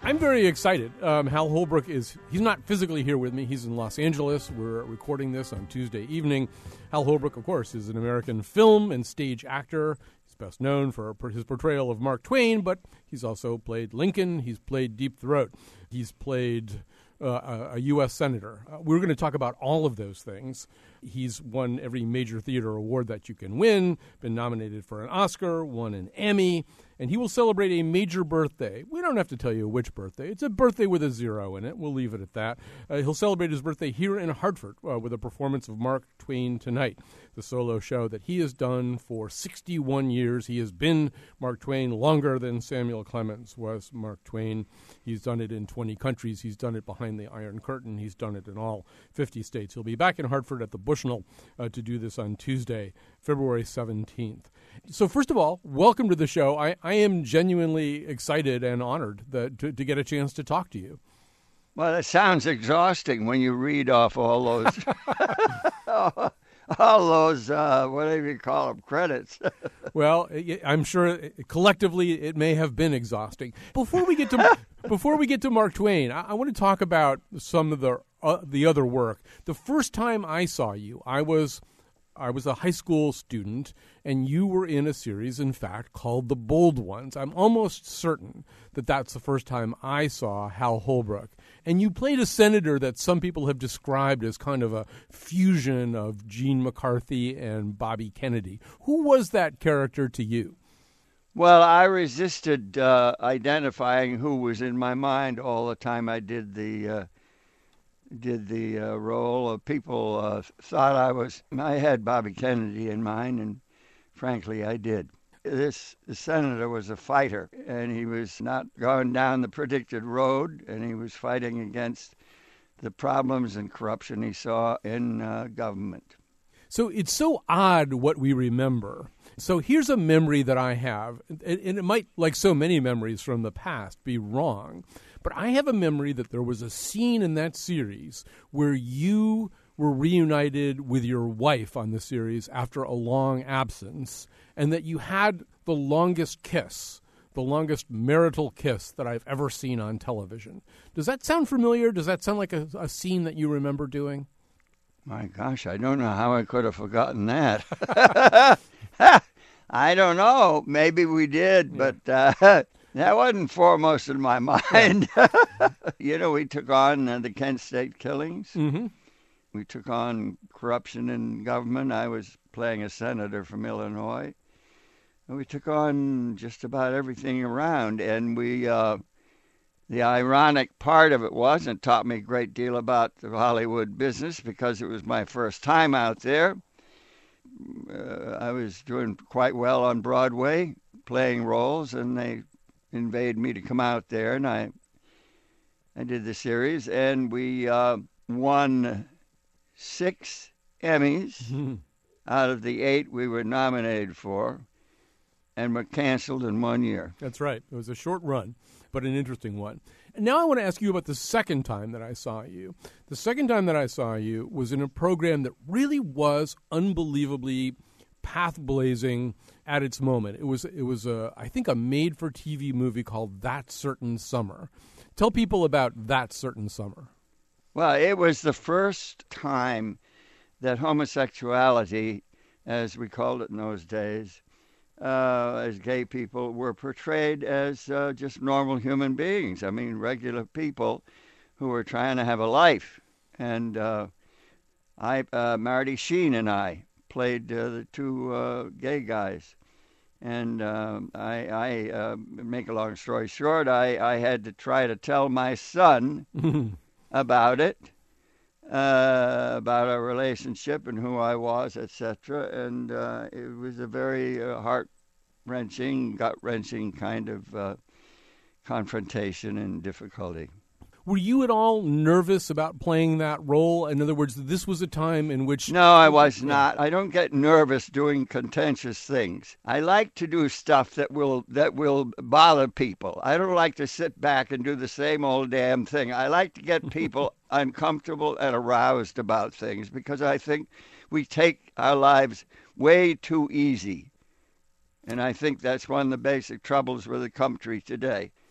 I'm very excited. Hal Holbrook he's not physically here with me. He's in Los Angeles. We're recording this on Tuesday evening. Hal Holbrook, of course, is an American film and stage actor. He's best known for his portrayal of Mark Twain, but he's also played Lincoln. He's played Deep Throat. He's played a U.S. senator. We're going to talk about all of those things. He's won every major theater award that you can win, been nominated for an Oscar, won an Emmy, and he will celebrate a major birthday. We don't have to tell you which birthday. It's a birthday with a 0 in it. We'll leave it at that. He'll celebrate his birthday here in Hartford with a performance of Mark Twain Tonight, the solo show that he has done for 61 years. He has been Mark Twain longer than Samuel Clemens was Mark Twain. He's done it in 20 countries. He's done it behind the Iron Curtain. He's done it in all 50 states. He'll be back in Hartford at the Bushnell to do this on Tuesday, February 17th. So first of all, welcome to the show. I am genuinely excited and honored to get a chance to talk to you. Well, that sounds exhausting when you read off all those, all those whatever you call them, credits. Well, I'm sure collectively it may have been exhausting. Before we get to Mark Twain, I want to talk about some of the other work. The first time I saw you, I was a high school student, and you were in a series, in fact, called The Bold Ones. I'm almost certain that that's the first time I saw Hal Holbrook. And you played a senator that some people have described as kind of a fusion of Gene McCarthy and Bobby Kennedy. Who was that character to you? Well, I resisted identifying who was in my mind all the time I did the role. Of people thought I had Bobby Kennedy in mind, and frankly, I did. The senator was a fighter, and he was not going down the predicted road, and he was fighting against the problems and corruption he saw in government. So it's so odd what we remember. So here's a memory that I have, and it might, like so many memories from the past, be wrong. But I have a memory that there was a scene in that series where you were reunited with your wife on the series after a long absence, and that you had the longest kiss, the longest marital kiss that I've ever seen on television. Does that sound familiar? Does that sound like a scene that you remember doing? My gosh, I don't know how I could have forgotten that. I don't know. Maybe we did, but that wasn't foremost in my mind. We took on the Kent State killings. Mm-hmm. We took on corruption in government. I was playing a senator from Illinois. And we took on just about everything around. And the ironic part of it was, it taught me a great deal about the Hollywood business because it was my first time out there. I was doing quite well on Broadway, playing roles, and they invited me to come out there, and I did the series, and we won 6 Emmys out of the 8 we were nominated for, and were canceled in 1 year. That's right. It was a short run, but an interesting one. And now I want to ask you about the second time that I saw you. The second time that I saw you was in a program that really was unbelievably path-blazing at its moment. It was I think, a made-for-TV movie called That Certain Summer. Tell people about That Certain Summer. Well, it was the first time that homosexuality, as we called it in those days, as gay people, were portrayed as just normal human beings. I mean, regular people who were trying to have a life. And Marty Sheen and I played the 2 gay guys. And I make a long story short, I had to try to tell my son about it, about our relationship and who I was, etc. And it was a very heart-wrenching, gut-wrenching kind of confrontation and difficulty. Were you at all nervous about playing that role? In other words, this was a time in which... No, I was not. I don't get nervous doing contentious things. I like to do stuff that will bother people. I don't like to sit back and do the same old damn thing. I like to get people uncomfortable and aroused about things because I think we take our lives way too easy. And I think that's one of the basic troubles with the country today.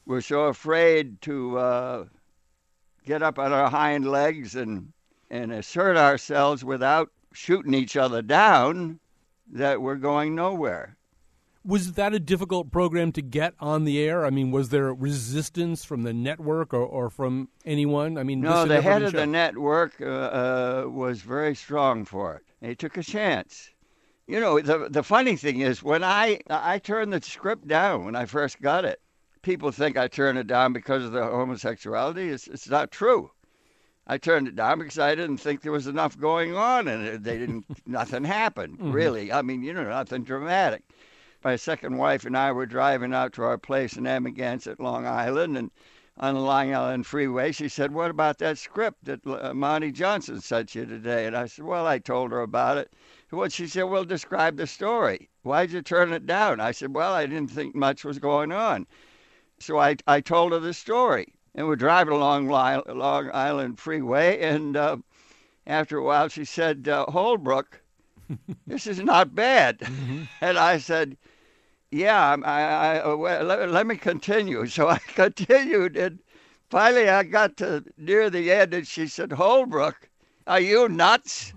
we're so afraid to get up on our hind legs and assert ourselves without shooting each other down that we're going nowhere. Was that a difficult program to get on the air? I mean, was there resistance from the network or from anyone? I mean, no, the head of the network was very strong for it. He took a chance. You know, the funny thing is, when I turned the script down when I first got it, people think I turned it down because of the homosexuality. It's not true. I turned it down because I didn't think there was enough going on, and nothing happened, really. I mean, nothing dramatic. My second wife and I were driving out to our place in Amagansett, Long Island, and on the Long Island Freeway, she said, "What about that script that Monty Johnson sent you today?" And I said, "Well, I told her about it." Well, she said, "Well, describe the story. Why'd you turn it down?" I said, "Well, I didn't think much was going on." So I told her the story. And we're driving along Long Island Freeway, and after a while she said, "Holbrook, this is not bad." And I said, "Yeah, let me continue." So I continued, and finally I got to near the end, and she said, "Holbrook, are you nuts?"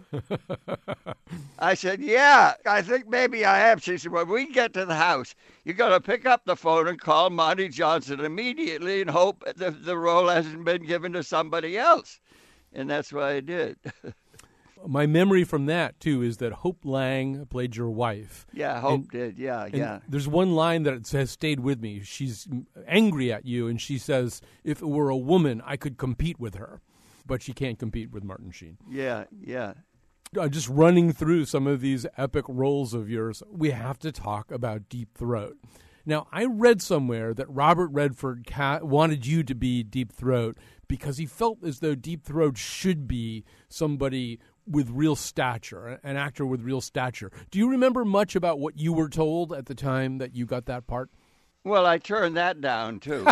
I said, "Yeah, I think maybe I am." She said, "When we get to the house, you're going to pick up the phone and call Monty Johnson immediately and hope the role hasn't been given to somebody else." And that's what I did. My memory from that, too, is that Hope Lang played your wife. Yeah, Hope did. Yeah. There's one line that has stayed with me. She's angry at you, and she says, "If it were a woman, I could compete with her." But she can't compete with Martin Sheen. Yeah. Just running through some of these epic roles of yours, we have to talk about Deep Throat. Now, I read somewhere that Robert Redford wanted you to be Deep Throat because he felt as though Deep Throat should be somebody with real stature, an actor with real stature. Do you remember much about what you were told at the time that you got that part? Well, I turned that down, too.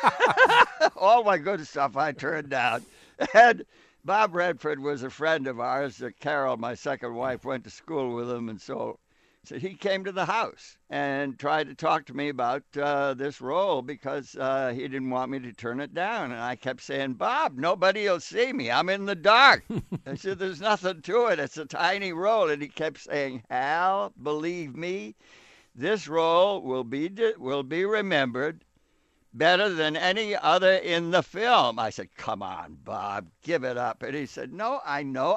All my good stuff I turned down. And Bob Redford was a friend of ours. Carol, my second wife, went to school with him, and so he came to the house and tried to talk to me about this role because he didn't want me to turn it down. And I kept saying, "Bob, nobody will see me. I'm in the dark." I said, "There's nothing to it. It's a tiny role." And he kept saying, "Hal, believe me, this role will be remembered better than any other in the film." I said, "Come on, Bob, give it up." And he said, "No, I know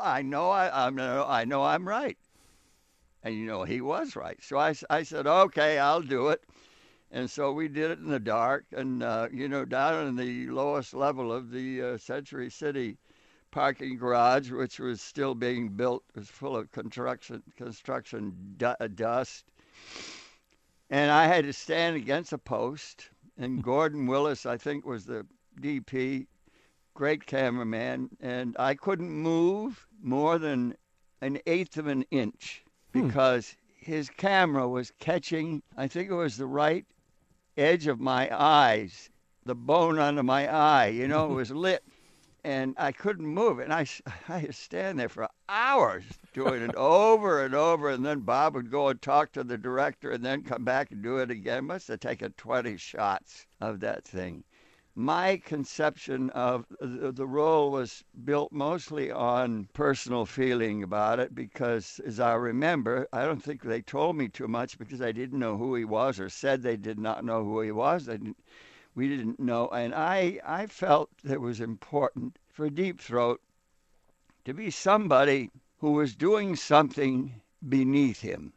I'm right." And he was right. So I said, "Okay, I'll do it." And so we did it in the dark, and down in the lowest level of the Century City parking garage, which was still being built, was full of construction dust. And I had to stand against a post. And Gordon Willis, I think, was the DP, great cameraman, and I couldn't move more than an eighth of an inch because his camera was catching, I think it was the right edge of my eyes, the bone under my eye, it was lit, and I couldn't move it. And I had to stand there for hours doing it over and over, and then Bob would go and talk to the director and then come back and do it again. Must have taken 20 shots of that thing. My conception of the role was built mostly on personal feeling about it because, as I remember, I don't think they told me too much because I didn't know who he was or said they did not know who he was. We didn't know, and I felt it was important for Deep Throat to be somebody who was doing something beneath him.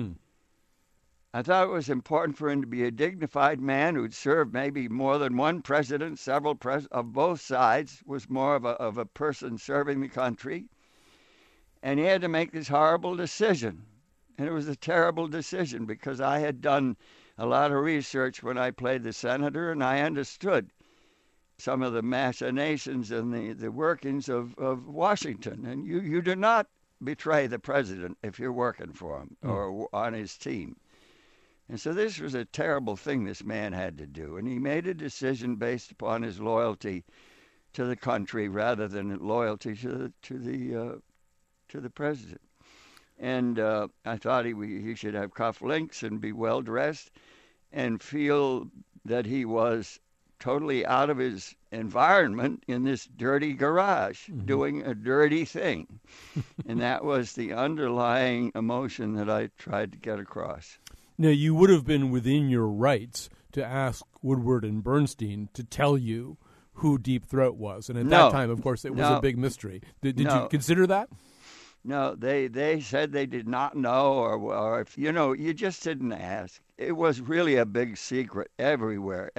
I thought it was important for him to be a dignified man who'd served maybe more than one president, several of both sides, was more of a person serving the country. And he had to make this horrible decision. And it was a terrible decision because I had done a lot of research when I played the senator, and I understood some of the machinations and the workings of Washington. And you do not betray the president if you're working for him or on his team. And so this was a terrible thing this man had to do. And he made a decision based upon his loyalty to the country rather than loyalty to the president. And I thought he should have cufflinks and be well-dressed and feel that he was totally out of his environment in this dirty garage, doing a dirty thing. And that was the underlying emotion that I tried to get across. Now, you would have been within your rights to ask Woodward and Bernstein to tell you who Deep Throat was. And at that time, of course, it was a big mystery. Did you consider that? No, they said they did not know, or if, you just didn't ask. It was really a big secret everywhere.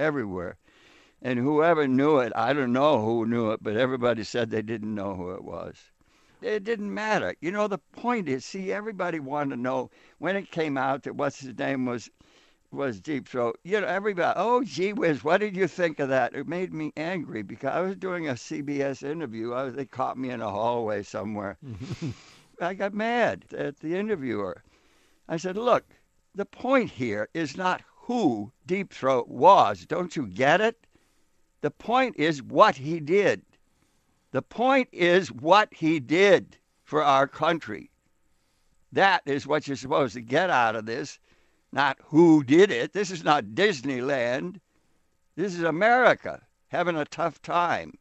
And whoever knew it, I don't know who knew it, but everybody said they didn't know who it was. It didn't matter. The point is, see, everybody wanted to know when it came out that what's his name was Deep Throat. Everybody, oh, gee whiz, what did you think of that? It made me angry because I was doing a CBS interview. They caught me in a hallway somewhere. I got mad at the interviewer. I said, look, the point here is not who Deep Throat was. Don't you get it? The point is what he did. The point is what he did for our country. That is what you're supposed to get out of this, not who did it. This is not Disneyland. This is America having a tough time.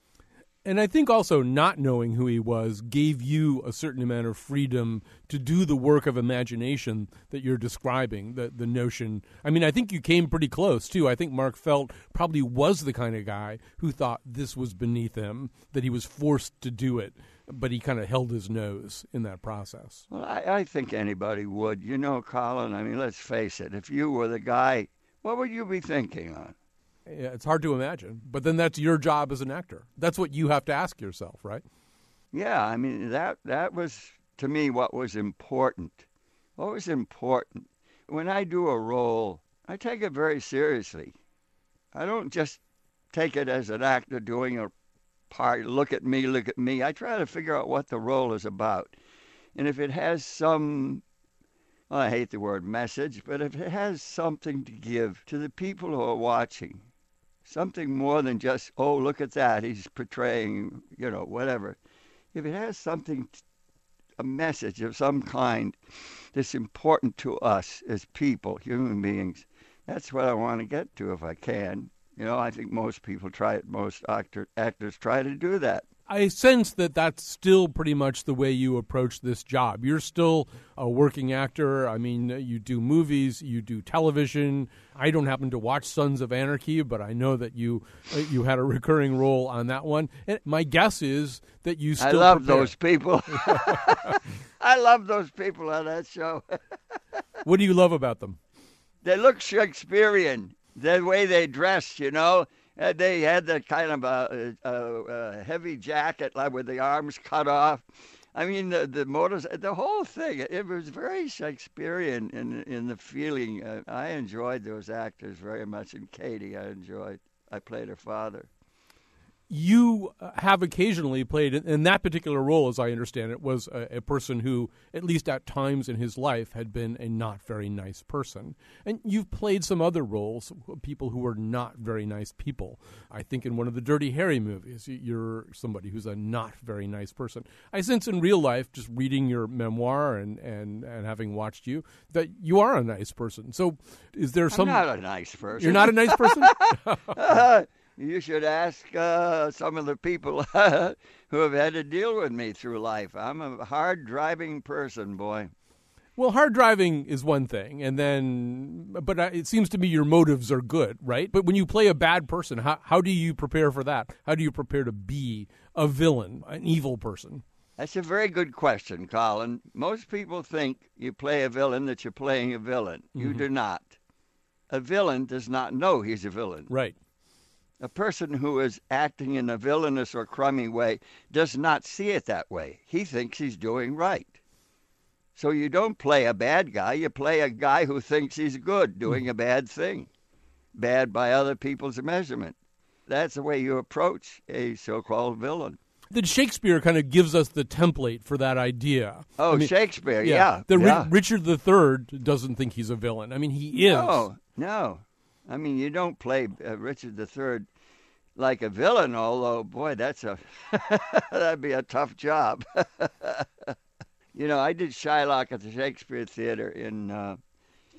And I think also not knowing who he was gave you a certain amount of freedom to do the work of imagination that you're describing, the notion. I mean, I think you came pretty close, too. I think Mark Felt probably was the kind of guy who thought this was beneath him, that he was forced to do it, but he kind of held his nose in that process. Well, I think anybody would. Colin, I mean, let's face it. If you were the guy, what would you be thinking on? Yeah, it's hard to imagine, but then that's your job as an actor. That's what you have to ask yourself, right? Yeah, I mean, that was, to me, what was important. What was important? When I do a role, I take it very seriously. I don't just take it as an actor doing a part, look at me. I try to figure out what the role is about. And if it has some, well, I hate the word message, but if it has something to give to the people who are watching, something more than just, oh, look at that, he's portraying, whatever. If it has something, a message of some kind that's important to us as people, human beings, that's what I want to get to if I can. I think most people most actors try to do that. I sense that that's still pretty much the way you approach this job. You're still a working actor. I mean, you do movies, you do television. I don't happen to watch Sons of Anarchy, but I know that you had a recurring role on that one. And my guess is that you still love those people. I love those people on that show. What do you love about them? They look Shakespearean, the way they dress, They had that kind of a heavy jacket, like with the arms cut off. I mean, the whole thing. It was very Shakespearean in the feeling. I enjoyed those actors very much. And Katie, I played her father. You have occasionally played, in that particular role, as I understand it, was a person who, at least at times in his life, had been a not very nice person. And you've played some other roles, people who were not very nice people. I think in one of the Dirty Harry movies, you're somebody who's a not very nice person. I sense in real life, just reading your memoir and having watched you, that you are a nice person. So is there some... I'm not a nice person. You're not a nice person? You should ask some of the people who have had to deal with me through life. I'm a hard-driving person, boy. Well, hard driving is one thing, but it seems to me your motives are good, right? But when you play a bad person, how do you prepare for that? How do you prepare to be a villain, an evil person? That's a very good question, Colin. Most people think you play a villain that you're playing a villain. Mm-hmm. You do not. A villain does not know he's a villain. Right. A person who is acting in a villainous or crummy way does not see it that way. He thinks he's doing right. So you don't play a bad guy. You play a guy who thinks he's good, doing a bad thing. Bad by other people's measurement. That's the way you approach a so-called villain. That Shakespeare kind of gives us the template for that idea. Oh, I mean, Shakespeare, yeah. Richard III doesn't think he's a villain. I mean, he is. No. I mean, you don't play Richard III like a villain, although, boy, that'd be a tough job. I did Shylock at the Shakespeare Theater in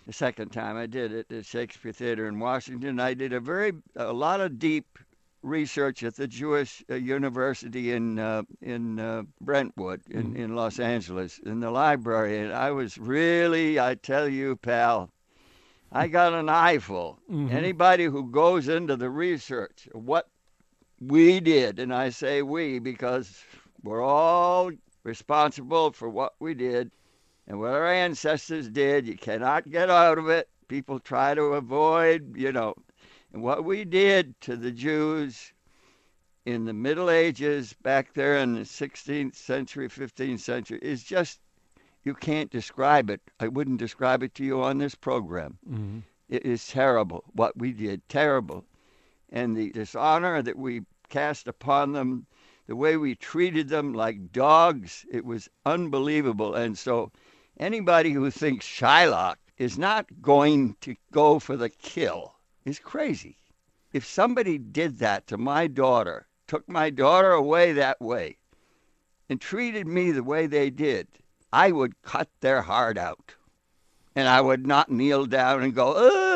The second time I did it at Shakespeare Theater in Washington. I did a lot of deep research at the Jewish University in Brentwood in Los Angeles in the library, and I was really, I tell you, pal, I got an eyeful. Mm-hmm. Anybody who goes into the research of what we did, and I say we because we're all responsible for what we did and what our ancestors did. You cannot get out of it. People try to avoid, And what we did to the Jews in the Middle Ages, back there in the 16th century, 15th century, is just, you can't describe it. I wouldn't describe it to you on this program. Mm-hmm. It is terrible what we did, terrible. And the dishonor that we cast upon them, the way we treated them like dogs, it was unbelievable. And so anybody who thinks Shylock is not going to go for the kill is crazy. If somebody did that to my daughter, took my daughter away that way, and treated me the way they did, I would cut their heart out. And I would not kneel down and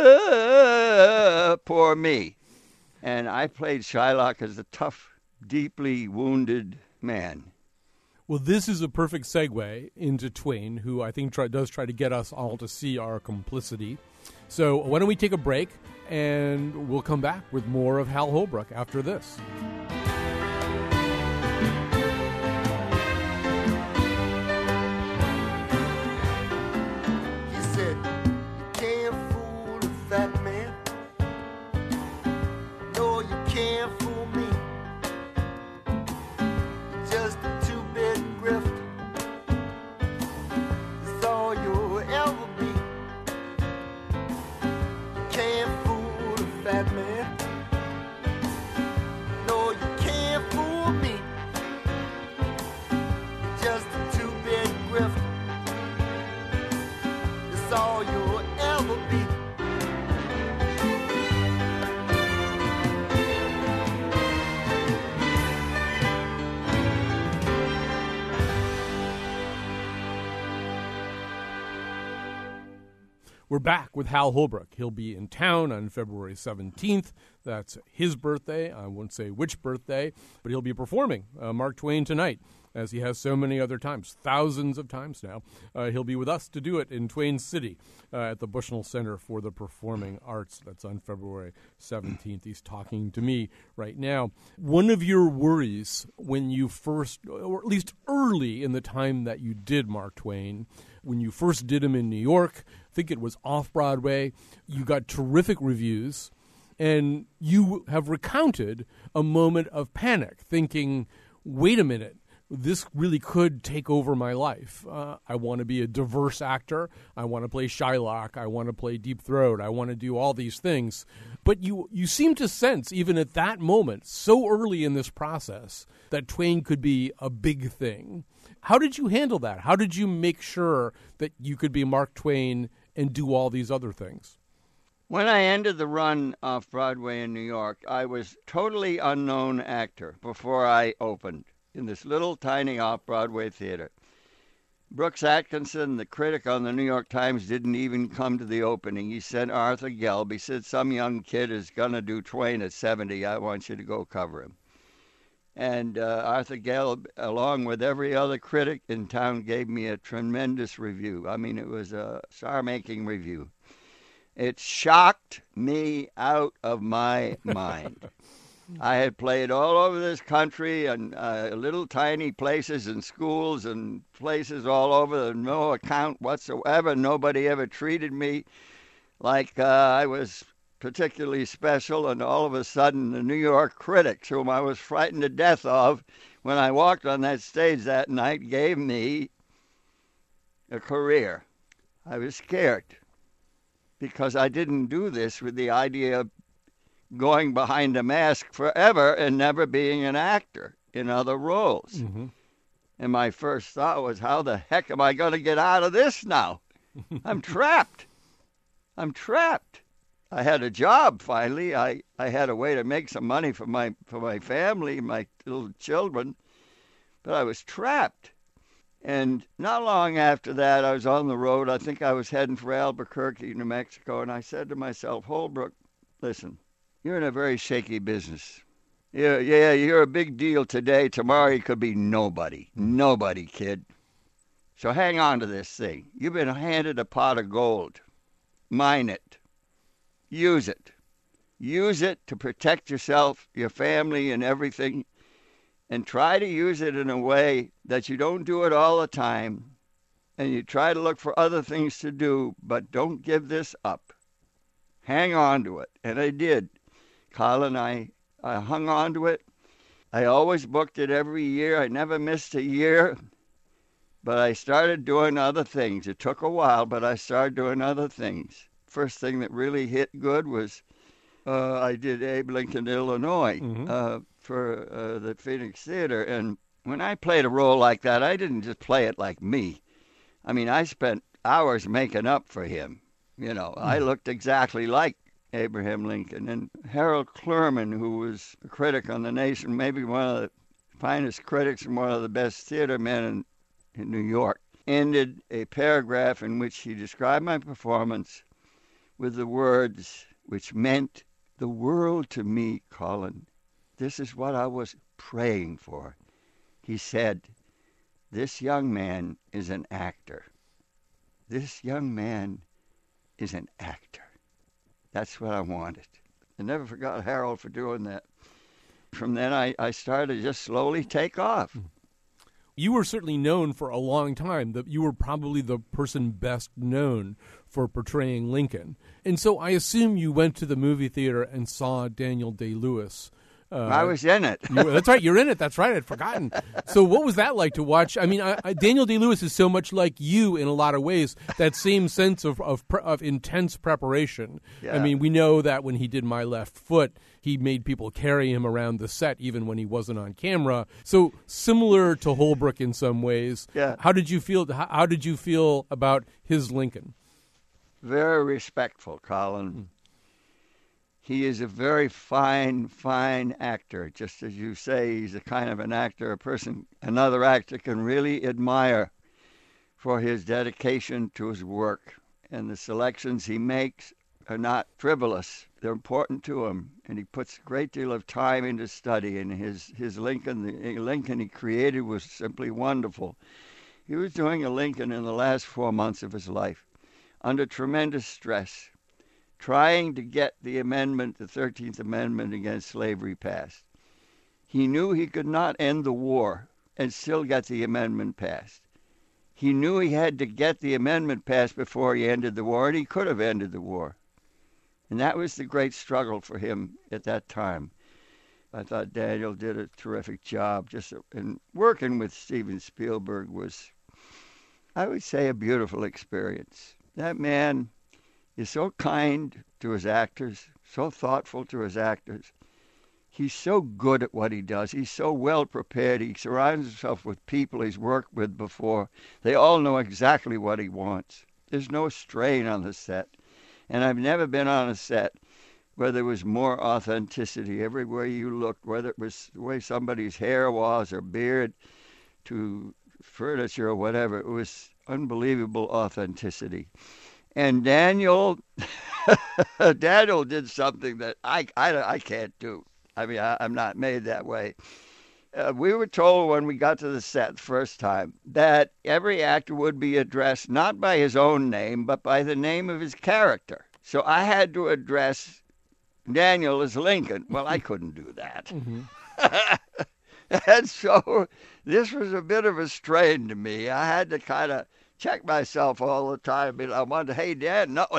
go, poor me. And I played Shylock as a tough, deeply wounded man. Well, this is a perfect segue into Twain, who I think does try to get us all to see our complicity. So why don't we take a break, and we'll come back with more of Hal Holbrook after this. He said, you can't fool a fat man. No, you can't fool me. Just a two-bit grift. That's all you'll ever be. You can't fool a fat man. No, you can't fool me. Just a two-bit grift. That's all you'll ever be. We're back with Hal Holbrook. He'll be in town on February 17th. That's his birthday. I won't say which birthday, but he'll be performing Mark Twain tonight, as he has so many other times, thousands of times now. He'll be with us to do it in Twain City at the Bushnell Center for the Performing Arts. That's on February 17th. He's talking to me right now. One of your worries when you first, or at least early in the time that you did Mark Twain, when you first did him in New York, I think it was off-Broadway, you got terrific reviews, and you have recounted a moment of panic, thinking, wait a minute, this really could take over my life. I want to be a diverse actor. I want to play Shylock. I want to play Deep Throat. I want to do all these things. But you seem to sense, even at that moment, so early in this process, that Twain could be a big thing. How did you handle that? How did you make sure that you could be Mark Twain and do all these other things? When I ended the run off Broadway in New York, I was totally unknown actor before I opened in this little tiny off-Broadway theater. Brooks Atkinson, the critic on the New York Times, didn't even come to the opening. He sent Arthur Gelb. He said, some young kid is going to do Twain at 70. I want you to go cover him. And Arthur Gelb, along with every other critic in town, gave me a tremendous review. I mean, it was a star-making review. It shocked me out of my mind. I had played all over this country and little tiny places and schools and places all over, no account whatsoever. Nobody ever treated me like I was particularly special, and all of a sudden the New York critics, whom I was frightened to death of when I walked on that stage that night, gave me a career. I was scared because I didn't do this with the idea of going behind a mask forever and never being an actor in other roles. Mm-hmm. And my first thought was, how the heck am I going to get out of this now? I'm trapped. I'm trapped. I had a job finally. I had a way to make some money for my family, my little children, but I was trapped. And not long after that, I was on the road. I think I was heading for Albuquerque, New Mexico, and I said to myself, Holbrook, listen, you're in a very shaky business. Yeah, you're a big deal today. Tomorrow you could be nobody. Nobody, kid. So hang on to this thing. You've been handed a pot of gold. Mine it. Use it. Use it to protect yourself, your family, and everything. And try to use it in a way that you don't do it all the time. And you try to look for other things to do, but don't give this up. Hang on to it. And I did. Colin, I hung on to it. I always booked it every year. I never missed a year. But I started doing other things. It took a while, but I started doing other things. First thing that really hit good was I did Abe Lincoln, Illinois, for the Phoenix Theater. And when I played a role like that, I didn't just play it like me. I mean, I spent hours making up for him. You know, I looked exactly like Abraham Lincoln. And Harold Clurman, who was a critic on The Nation, maybe one of the finest critics and one of the best theater men in New York, ended a paragraph in which he described my performance with the words which meant the world to me, Colin. This is what I was praying for. He said, this young man is an actor. This young man is an actor. That's what I wanted. I never forgot Harold for doing that. From then I started to just slowly take off. You were certainly known for a long time. That you were probably the person best known for portraying Lincoln. And so I assume you went to the movie theater and saw Daniel Day-Lewis. I was in it. That's right. You're in it. That's right. I'd forgotten. So what was that like to watch? I mean, Daniel Day-Lewis is so much like you in a lot of ways, that same sense of intense preparation. Yeah. I mean, we know that when he did My Left Foot, he made people carry him around the set even when he wasn't on camera. So similar to Holbrook in some ways. Yeah. How did you feel? How did you feel about his Lincoln? Very respectful, Colin. He is a very fine actor. Just as you say, he's a kind of an actor, a person another actor can really admire for his dedication to his work. And the selections he makes are not frivolous. They're important to him. And he puts a great deal of time into study. And his Lincoln, the Lincoln he created, was simply wonderful. He was doing a Lincoln in the last 4 months of his life under tremendous stress, trying to get the 13th Amendment against slavery passed. He knew he could not end the war and still get the amendment passed. He knew he had to get the amendment passed before he ended the war, and he could have ended the war. And that was the great struggle for him at that time. I thought Daniel did a terrific job. And working with Steven Spielberg was, I would say, a beautiful experience. That man is so kind to his actors, so thoughtful to his actors. He's so good at what he does. He's so well prepared. He surrounds himself with people he's worked with before. They all know exactly what he wants. There's no strain on the set. And I've never been on a set where there was more authenticity. Everywhere you looked, whether it was the way somebody's hair was or beard to furniture or whatever, it was unbelievable authenticity. And Daniel did something that I can't do. I mean, I'm not made that way. We were told when we got to the set the first time that every actor would be addressed not by his own name, but by the name of his character. So I had to address Daniel as Lincoln. Well, I couldn't do that. And so this was a bit of a strain to me. I had to kind of check myself all the time. I wanted, hey, Dad, no.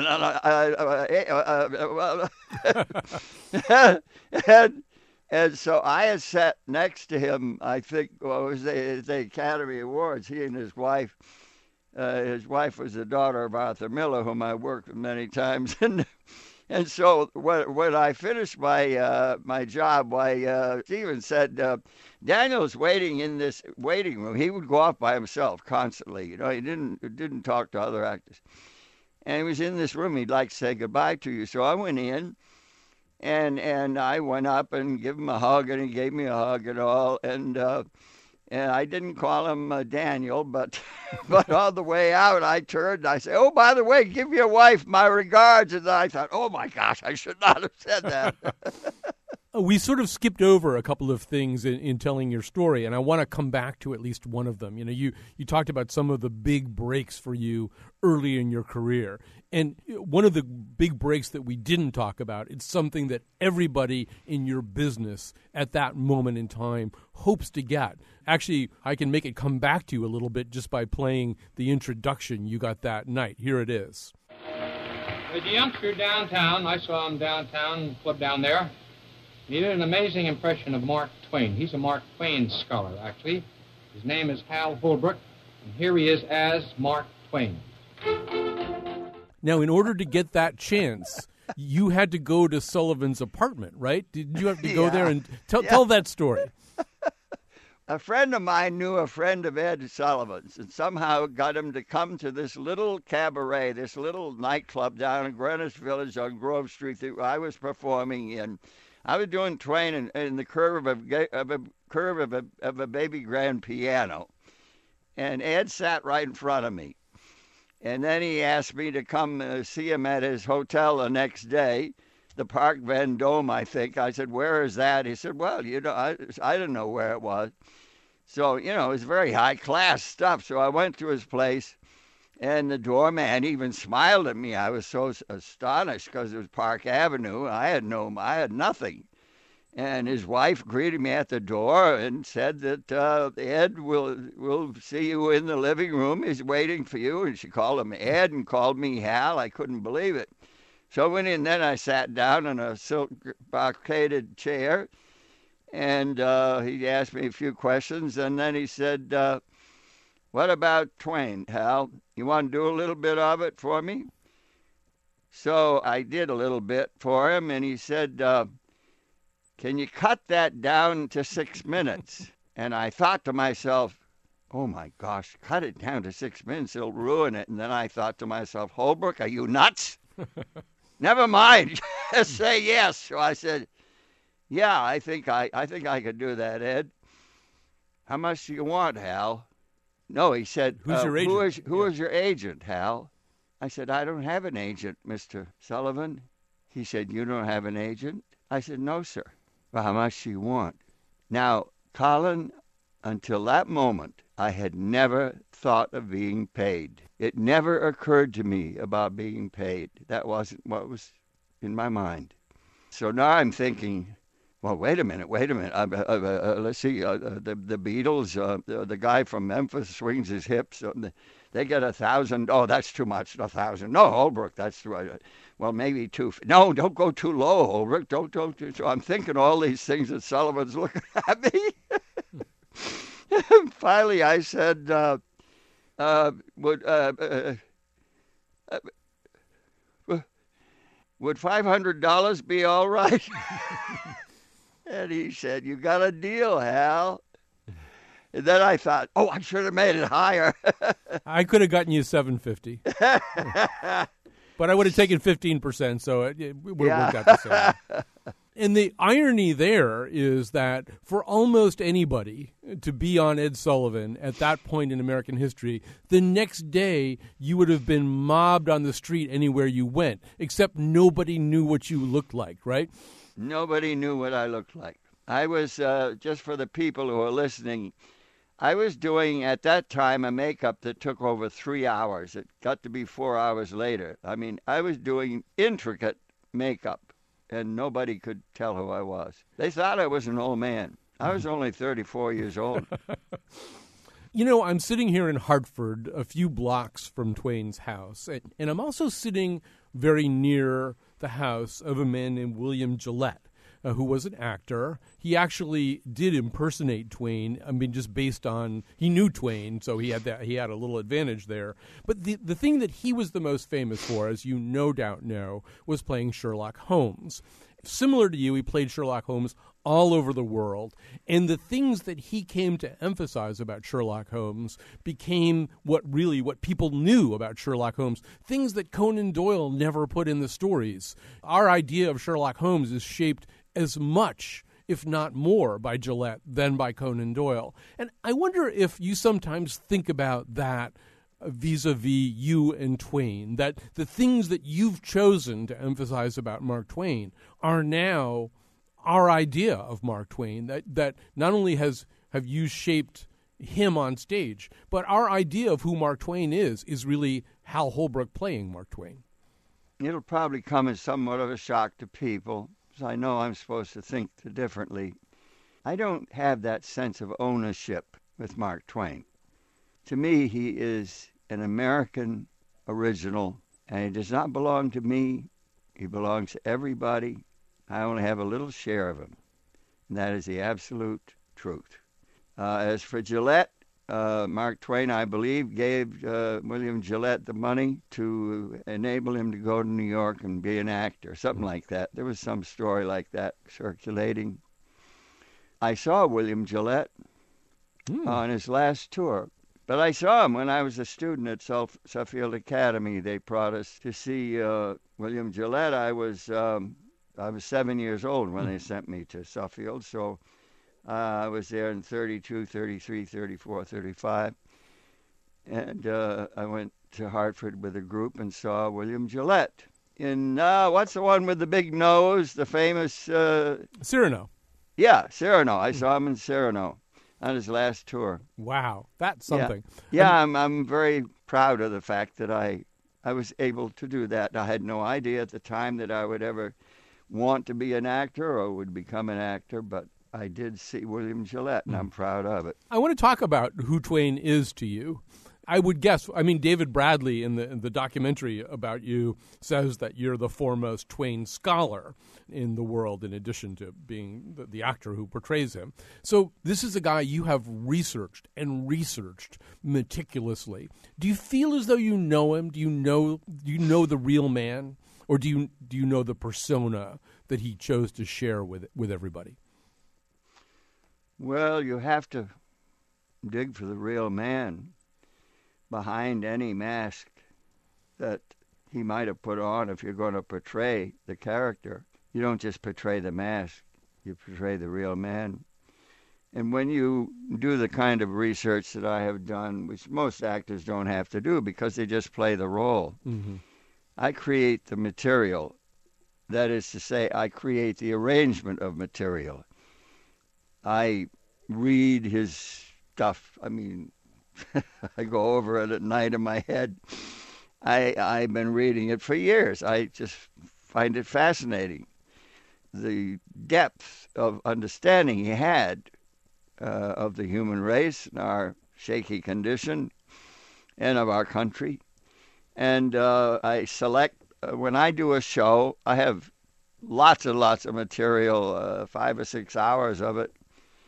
And so I had sat next to him, I think, it was the Academy Awards, he and his wife. His wife was the daughter of Arthur Miller, whom I worked with many times. And so when I finished my job, Steven said, Daniel's waiting in this waiting room. He would go off by himself constantly. You know, he didn't talk to other actors. And he was in this room. He'd like to say goodbye to you. So I went in, and I went up and gave him a hug, and he gave me a hug and all. And And I didn't call him Daniel, but but on the way out, I turned and I said, "Oh, by the way, give your wife my regards." And I thought, "Oh my gosh, I should not have said that." We sort of skipped over a couple of things in telling your story, and I want to come back to at least one of them. You know, you talked about some of the big breaks for you early in your career. And one of the big breaks that we didn't talk about, it's something that everybody in your business at that moment in time hopes to get. Actually, I can make it come back to you a little bit just by playing the introduction you got that night. Here it is. There's a youngster downtown. I saw him downtown, club down there. He did an amazing impression of Mark Twain. He's a Mark Twain scholar, actually. His name is Hal Holbrook, and here he is as Mark Twain. Now, in order to get that chance, you had to go to Sullivan's apartment, right? Did you have to go there and tell that story? A friend of mine knew a friend of Ed Sullivan's and somehow got him to come to this little cabaret, this little nightclub down in Greenwich Village on Grove Street that I was performing in. I was doing Twain in the curve of a baby grand piano, and Ed sat right in front of me. And then he asked me to come see him at his hotel the next day, the Park Vendôme, I think. I said, "Where is that?" He said, "Well, you know, I didn't know where it was." So, you know, it was very high-class stuff. So I went to his place, and the doorman even smiled at me. I was so astonished because it was Park Avenue. I had nothing. And his wife greeted me at the door and said that Ed will see you in the living room. He's waiting for you. And she called him Ed and called me Hal. I couldn't believe it. So I went in, then I sat down in a silk brocaded chair, and he asked me a few questions, and then he said, "What about Twain, Hal? You want to do a little bit of it for me?" So I did a little bit for him, and he said, "Can you cut that down to 6 minutes?" And I thought to myself, "Oh my gosh, cut it down to 6 minutes, it'll ruin it." And then I thought to myself, "Holbrook, are you nuts?" "Never mind, just say yes." So I said, "Yeah, I think I could do that, Ed." "How much do you want, Hal?" "No," he said, "Who's your agent?" Who is your agent, Hal?" I said, "I don't have an agent, Mr. Sullivan." He said, "You don't have an agent?" I said, "No, sir." "Well, how much do you want?" Now, Colin, until that moment, I had never thought of being paid. It never occurred to me about being paid. That wasn't what was in my mind. So now I'm thinking, well, wait a minute. Let's see, the Beatles, the guy from Memphis swings his hips. They get 1,000. Oh, that's too much, 1,000. No, Holbrook, that's too much. Well, maybe two. No, don't go too low, Holbrook. Don't. So I'm thinking all these things that Sullivan's looking at me. Finally, I said, would $500 be all right? And he said, "You got a deal, Hal." And then I thought, oh, I should have made it higher. I could have gotten you $750. But I would have taken 15%, so it would have worked out the same. And the irony there is that for almost anybody to be on Ed Sullivan at that point in American history, the next day you would have been mobbed on the street anywhere you went, except nobody knew what you looked like, right? Nobody knew what I looked like. I was, just for the people who are listening, I was doing at that time a makeup that took over 3 hours. It got to be 4 hours later. I mean, I was doing intricate makeup, and nobody could tell who I was. They thought I was an old man. I was only 34 years old. You know, I'm sitting here in Hartford, a few blocks from Twain's house, and I'm also sitting very near the house of a man named William Gillette, who was an actor. He actually did impersonate Twain. I mean, just based on, he knew Twain, so he had a little advantage there. But the thing that he was the most famous for, as you no doubt know, was playing Sherlock Holmes. Similar to you, he played Sherlock Holmes all over the world. And the things that he came to emphasize about Sherlock Holmes became what people knew about Sherlock Holmes, things that Conan Doyle never put in the stories. Our idea of Sherlock Holmes is shaped as much if not more, by Gillette than by Conan Doyle. And I wonder if you sometimes think about that vis-a-vis you and Twain, that the things that you've chosen to emphasize about Mark Twain are now our idea of Mark Twain, that not only have you shaped him on stage, but our idea of who Mark Twain is really Hal Holbrook playing Mark Twain. It'll probably come as somewhat of a shock to people, because I know I'm supposed to think differently. I don't have that sense of ownership with Mark Twain. To me, he is an American original, and he does not belong to me. He belongs to everybody. I only have a little share of him, and that is the absolute truth. As for Gillette, Mark Twain, I believe, gave William Gillette the money to enable him to go to New York and be an actor, something like that. There was some story like that circulating. I saw William Gillette on his last tour, but I saw him when I was a student at Suffield Academy. They brought us to see William Gillette. I was 7 years old when they sent me to Suffield, so I was there in 32, 33, 34, 35. And I went to Hartford with a group and saw William Gillette in, what's the one with the big nose, the famous... Cyrano. Yeah, Cyrano. I saw him in Cyrano on his last tour. Wow, that's something. Yeah, I'm very proud of the fact that I was able to do that. I had no idea at the time that I would ever want to be an actor or would become an actor, but I did see William Gillette, and I'm proud of it. I want to talk about who Twain is to you. I would guess, David Bradley in the documentary about you says that you're the foremost Twain scholar in the world, in addition to being the actor who portrays him. So this is a guy you have researched meticulously. Do you feel as though you know him? Do you know the real man? Or do you know the persona that he chose to share with everybody? Well, you have to dig for the real man behind any mask that he might have put on. If you're going to portray the character, you don't just portray the mask, you portray the real man. And when you do the kind of research that I have done, which most actors don't have to do because they just play the role, I create the material. That is to say, I create the arrangement of material. I read his stuff. I go over it at night in my head. I've been reading it for years. I just find it fascinating. The depth of understanding he had of the human race and our shaky condition and of our country. And I select, when I do a show, I have lots and lots of material, 5 or 6 hours of it.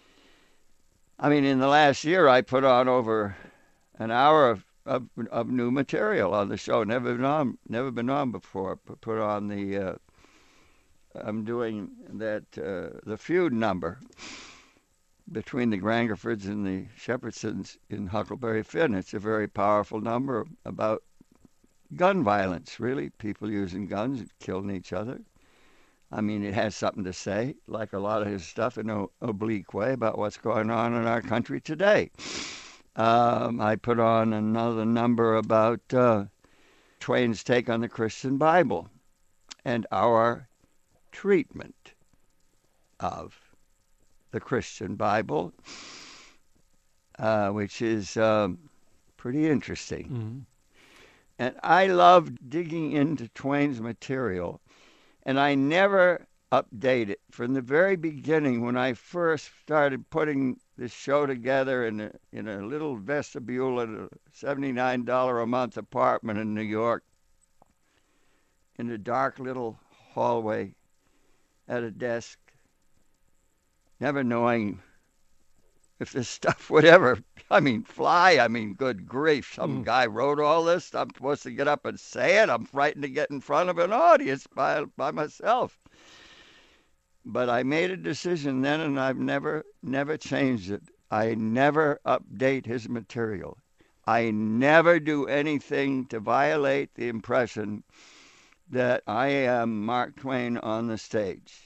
In the last year, I put on over an hour of new material on the show. Never been on before. Put on the, I'm doing that, the feud number between the Grangerfords and the Shepherdsons in Huckleberry Finn. It's a very powerful number about gun violence, really. People using guns and killing each other. It has something to say, like a lot of his stuff, in an oblique way about what's going on in our country today. I put on another number about Twain's take on the Christian Bible and our treatment of the Christian Bible, which is pretty interesting. And I love digging into Twain's material. And I never update it. From the very beginning, when I first started putting this show together in a little vestibule at a $79 a month apartment in New York, in a dark little hallway at a desk, never knowing if this stuff would ever, fly. Good grief. Some guy wrote all this. I'm supposed to get up and say it. I'm frightened to get in front of an audience by myself. But I made a decision then, and I've never changed it. I never update his material. I never do anything to violate the impression that I am Mark Twain on the stage.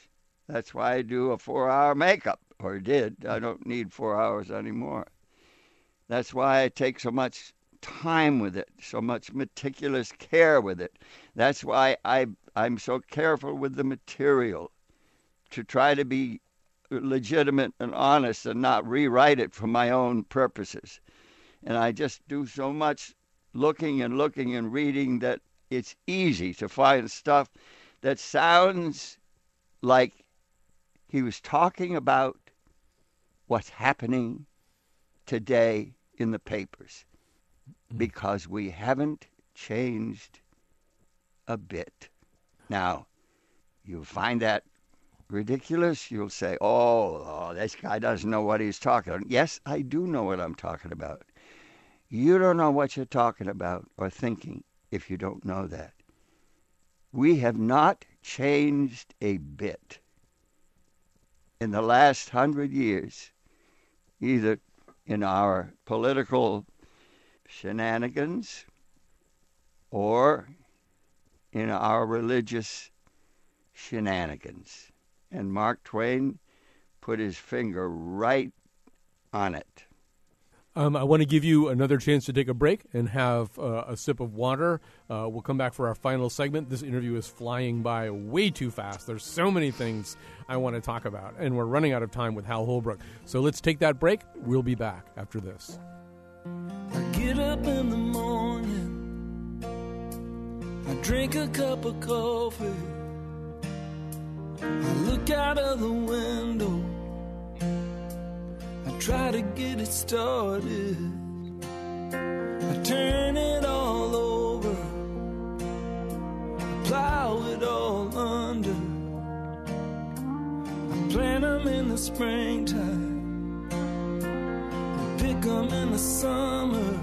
That's why I do a 4-hour makeup, or did. I don't need 4 hours anymore. That's why I take so much time with it, so much meticulous care with it. That's why I'm so careful with the material, to try to be legitimate and honest and not rewrite it for my own purposes. And I just do so much looking and reading that it's easy to find stuff that sounds like he was talking about what's happening today in the papers, because we haven't changed a bit. Now, you find that ridiculous. You'll say, oh, this guy doesn't know what he's talking about. Yes, I do know what I'm talking about. You don't know what you're talking about or thinking if you don't know that. We have not changed a bit in the last 100 years, either in our political shenanigans or in our religious shenanigans. And Mark Twain put his finger right on it. I want to give you another chance to take a break and have a sip of water. We'll come back for our final segment. This interview is flying by way too fast. There's so many things I want to talk about, and we're running out of time with Hal Holbrook. So let's take that break. We'll be back after this. I get up in the morning, I drink a cup of coffee, I look out of the window, I try to get it started, I turn it all over, I plow it all under, I plant them in the springtime, I pick them in the summer.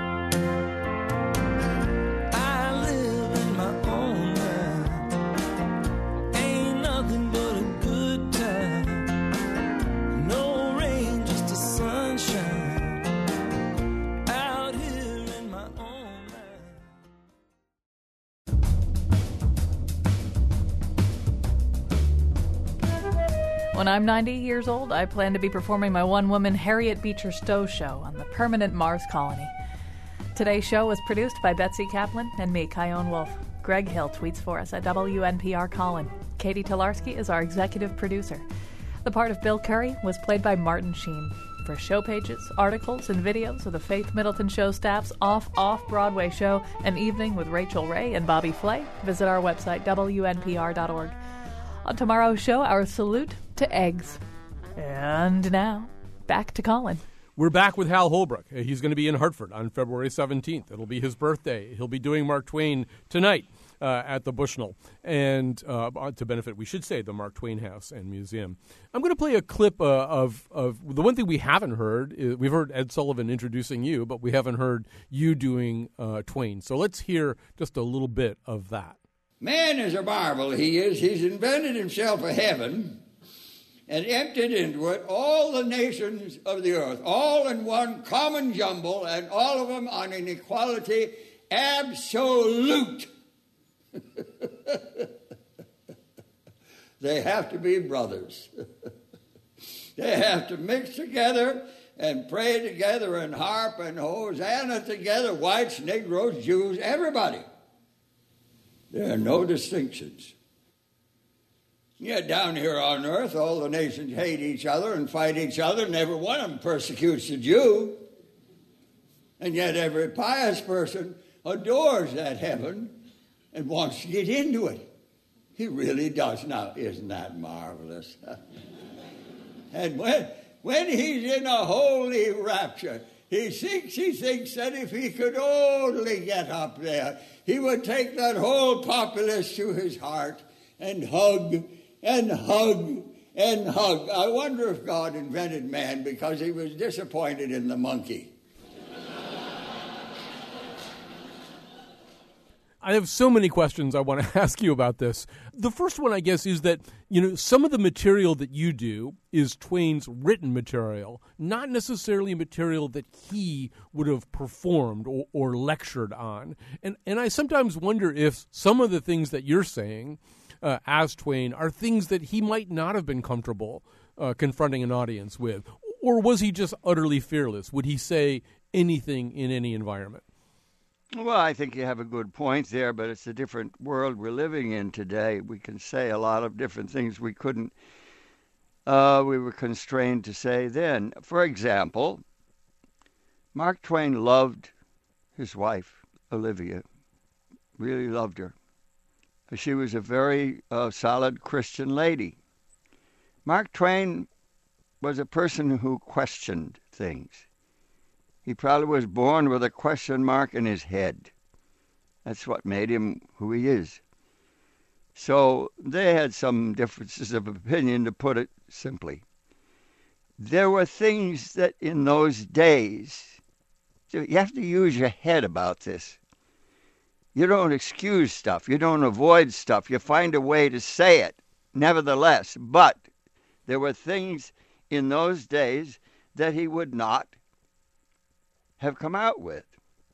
When I'm 90 years old, I plan to be performing my one-woman Harriet Beecher Stowe show on the permanent Mars colony. Today's show was produced by Betsy Kaplan and me, Kyone Wolf. Greg Hill tweets for us at WNPR Colin. Katie Tolarski is our executive producer. The part of Bill Curry was played by Martin Sheen. For show pages, articles, and videos of the Faith Middleton Show staff's off-Broadway show, An Evening with Rachel Ray and Bobby Flay, visit our website, WNPR.org. On tomorrow's show, our salute to eggs. And now, back to Colin. We're back with Hal Holbrook. He's going to be in Hartford on February 17th. It'll be his birthday. He'll be doing Mark Twain tonight at the Bushnell. And to benefit, we should say, the Mark Twain House and Museum. I'm going to play a clip of the one thing we haven't heard. We've heard Ed Sullivan introducing you, but we haven't heard you doing Twain. So let's hear just a little bit of that. Man is a marvel, he is. He's invented himself a heaven and emptied into it all the nations of the earth, all in one common jumble, and all of them on an equality absolute. They have to be brothers. They have to mix together and pray together and harp and Hosanna together, whites, Negroes, Jews, everybody. There are no distinctions. Yet down here on earth, all the nations hate each other and fight each other, and every one of them persecutes the Jew. And yet every pious person adores that heaven and wants to get into it. He really does. Now, isn't that marvelous? And when he's in a holy rapture, he thinks that if he could only get up there, he would take that whole populace to his heart and hug and hug and hug. I wonder if God invented man because he was disappointed in the monkey. I have so many questions I want to ask you about this. The first one, I guess, is that, some of the material that you do is Twain's written material, not necessarily material that he would have performed or lectured on. And I sometimes wonder if some of the things that you're saying as Twain are things that he might not have been comfortable confronting an audience with? Or was he just utterly fearless? Would he say anything in any environment? Well, I think you have a good point there, but it's a different world we're living in today. We can say a lot of different things we couldn't, we were constrained to say then. For example, Mark Twain loved his wife, Olivia, really loved her. She was a very solid Christian lady. Mark Twain was a person who questioned things. He probably was born with a question mark in his head. That's what made him who he is. So they had some differences of opinion, to put it simply. There were things that in those days, you have to use your head about this. You don't excuse stuff. You don't avoid stuff. You find a way to say it, nevertheless. But there were things in those days that he would not have come out with.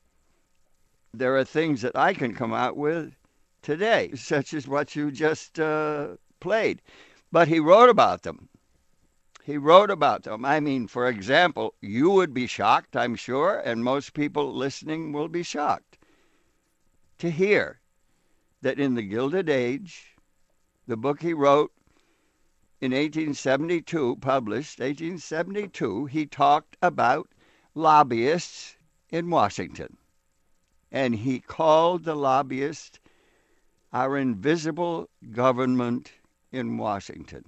There are things that I can come out with today, such as what you just played. But he wrote about them. He wrote about them. I mean, for example, you would be shocked, I'm sure, and most people listening will be shocked to hear that in The Gilded Age, the book he wrote in 1872, published 1872, he talked about lobbyists in Washington. And he called the lobbyists our invisible government in Washington.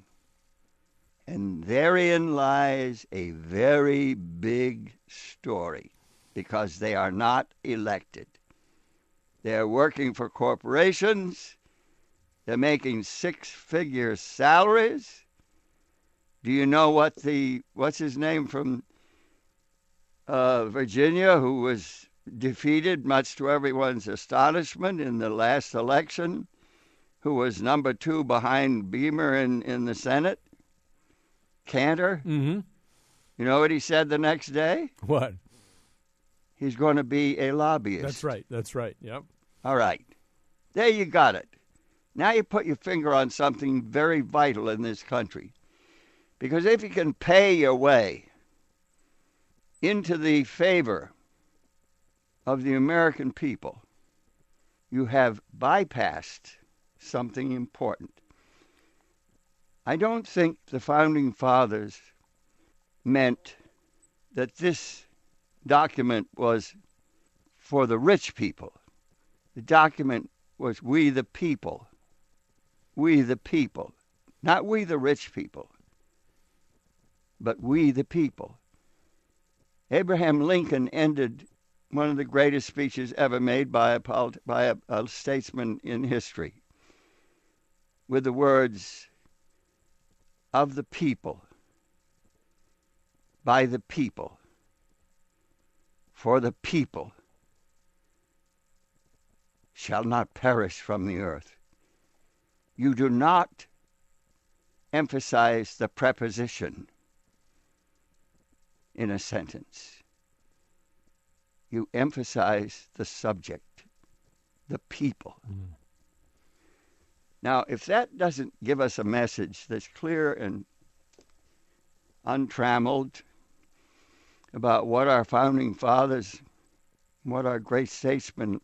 And therein lies a very big story, because they are not elected. They're working for corporations. They're making six-figure salaries. Do you know what's his name from Virginia, who was defeated, much to everyone's astonishment, in the last election, who was number 2 behind Beamer in the Senate? Cantor. Mm-hmm. You know what he said the next day? What? He's going to be a lobbyist. That's right. Yep. All right. There you got it. Now you put your finger on something very vital in this country. Because if you can pay your way into the favor of the American people, you have bypassed something important. I don't think the Founding Fathers meant that this document was for the rich people. The document was we the people. We the people. Not we the rich people, but we the people. Abraham Lincoln ended one of the greatest speeches ever made by a statesman in history with the words, of the people, by the people, for the people shall not perish from the earth. You do not emphasize the preposition in a sentence. You emphasize the subject, the people. Mm. Now, if that doesn't give us a message that's clear and untrammeled about what our founding fathers, what our great statesmen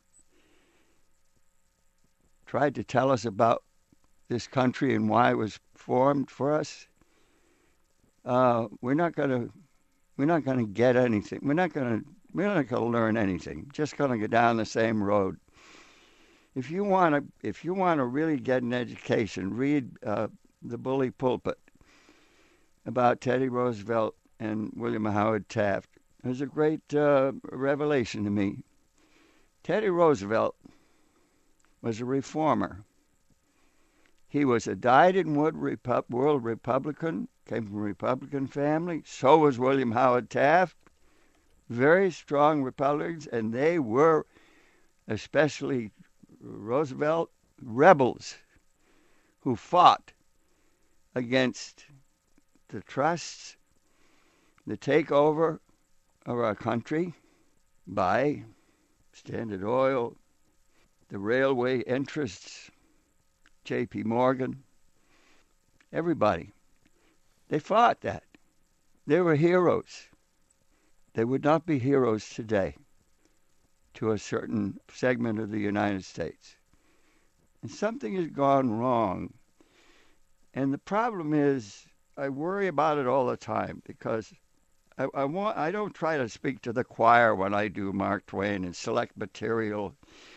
tried to tell us about this country and why it was formed for us, we're not going to get anything. We're not going to learn anything. Just going to go down the same road. If you want to really get an education, read The Bully Pulpit about Teddy Roosevelt and William Howard Taft. It was a great revelation to me. Teddy Roosevelt was a reformer. He was a dyed-in-wood world Republican, came from a Republican family. So was William Howard Taft. Very strong Republicans, and they were, especially Roosevelt, rebels who fought against the trusts, the takeover of our country by Standard Oil, the railway interests, J.P. Morgan, everybody. They fought that. They were heroes. They would not be heroes today to a certain segment of the United States. And something has gone wrong. And the problem is, I worry about it all the time because I don't try to speak to the choir when I do Mark Twain and select material.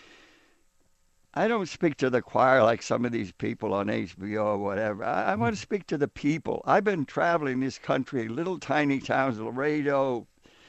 I don't speak to the choir like some of these people on HBO or whatever. I want to speak to the people. I've been traveling this country, little tiny towns, Laredo,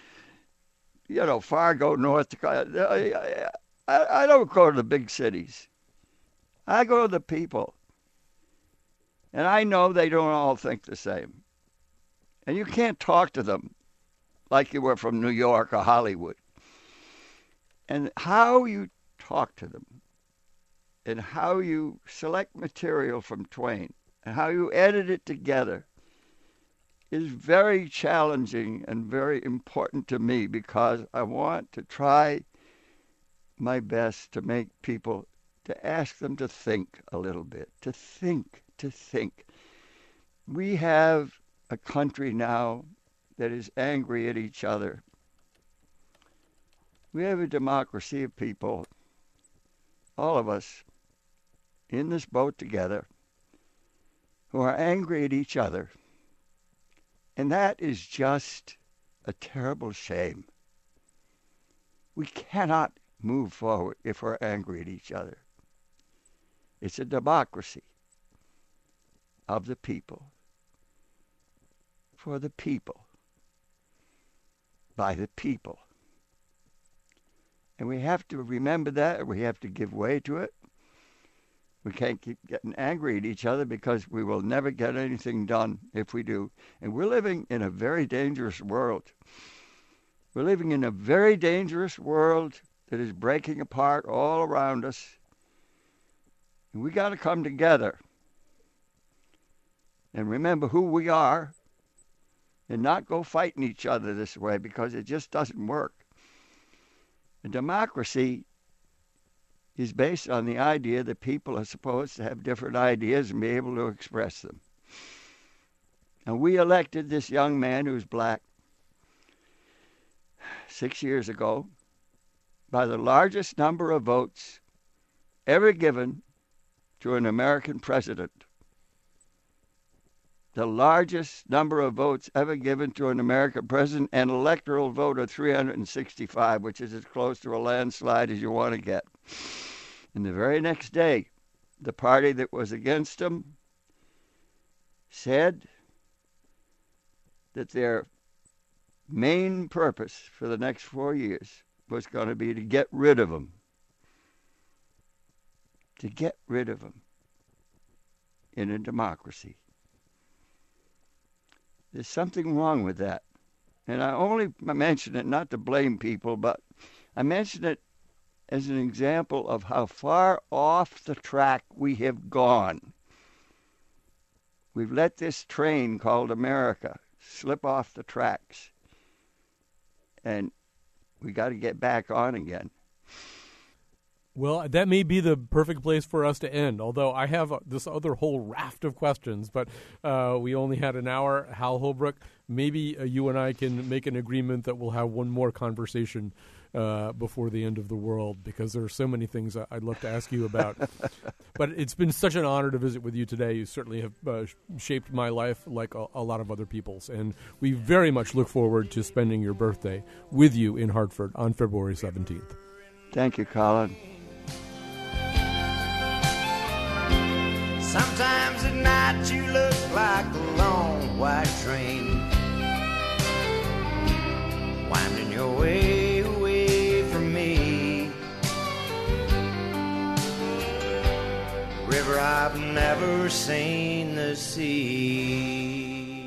Fargo, North Dakota. I don't go to the big cities. I go to the people. And I know they don't all think the same. And you can't talk to them like you were from New York or Hollywood. And how you talk to them and how you select material from Twain and how you edit it together is very challenging and very important to me because I want to try my best to make people, to ask them to think a little bit, to think. We have a country now that is angry at each other. We have a democracy of people, all of us, in this boat together, who are angry at each other. And that is just a terrible shame. We cannot move forward if we're angry at each other. It's a democracy of the people, for the people, by the people. And we have to remember that, we have to give way to it. We can't keep getting angry at each other because we will never get anything done if we do. And we're living in a very dangerous world. We're living in a very dangerous world that is breaking apart all around us. And we got to come together and remember who we are and not go fighting each other this way because it just doesn't work. A democracy is based on the idea that people are supposed to have different ideas and be able to express them. And we elected this young man who's black 6 years ago by the largest number of votes ever given to an American president. The largest number of votes ever given to an American president, an electoral vote of 365, which is as close to a landslide as you want to get. And the very next day, the party that was against him said that their main purpose for the next 4 years was going to be to get rid of him. To get rid of him in a democracy. There's something wrong with that. And I only mention it not to blame people, but I mention it as an example of how far off the track we have gone. We've let this train called America slip off the tracks. And we got to get back on again. Well, that may be the perfect place for us to end, although I have this other whole raft of questions, but we only had an hour. Hal Holbrook, maybe you and I can make an agreement that we'll have one more conversation before the end of the world, because there are so many things I'd love to ask you about. But it's been such an honor to visit with you today. You certainly have shaped my life like a lot of other people's, and we very much look forward to spending your birthday with you in Hartford on February 17th. Thank you, Colin. Sometimes at night you look like a long white train winding your way away from me. River I've never seen the sea.